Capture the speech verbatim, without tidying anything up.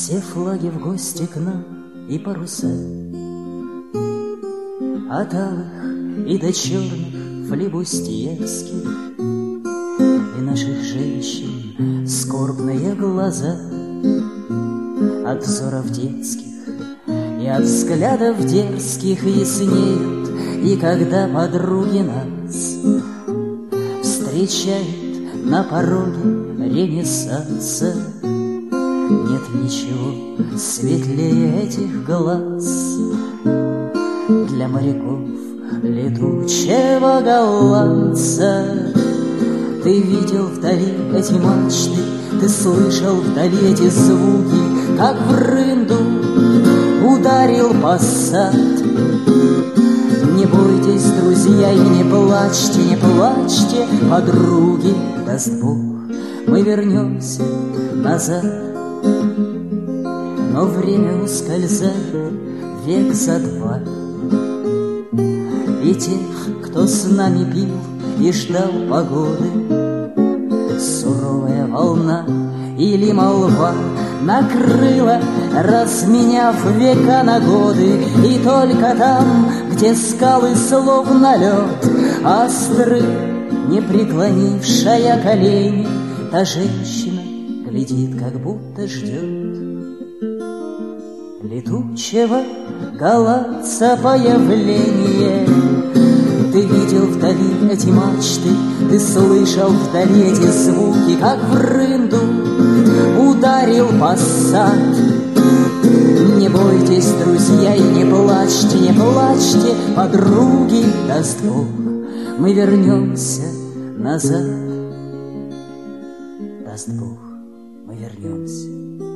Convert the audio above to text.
Все флаги в гости к нам и паруса, от алых и до черных флибустьерских, и наших женщин скорбные глаза от взоров детских и от взглядов дерзких яснеют, и когда подруги нас встречают на пороге Ренессанса, нет ничего светлее этих глаз для моряков летучего голландца. Ты видел вдали эти мачты, ты слышал вдали эти звуки, как в рынду ударил пассат. Не бойтесь, друзья, и не плачьте, не плачьте, подруги, даст Бог, мы вернемся назад. Но время ускользает век за два, и тех, кто с нами пил и ждал погоды, суровая волна или молва накрыла, разменяв века на годы. И только там, где скалы словно лед остры, не преклонившая колени, та женщина глядит, как будто ждет летучего голландца появление. Ты видел вдали эти мачты, ты слышал вдали эти звуки, как в рынду ударил пассат. Не бойтесь, друзья, и не плачьте, не плачьте, подруги, даст Бог, мы вернемся назад. Даст Бог, мы вернемся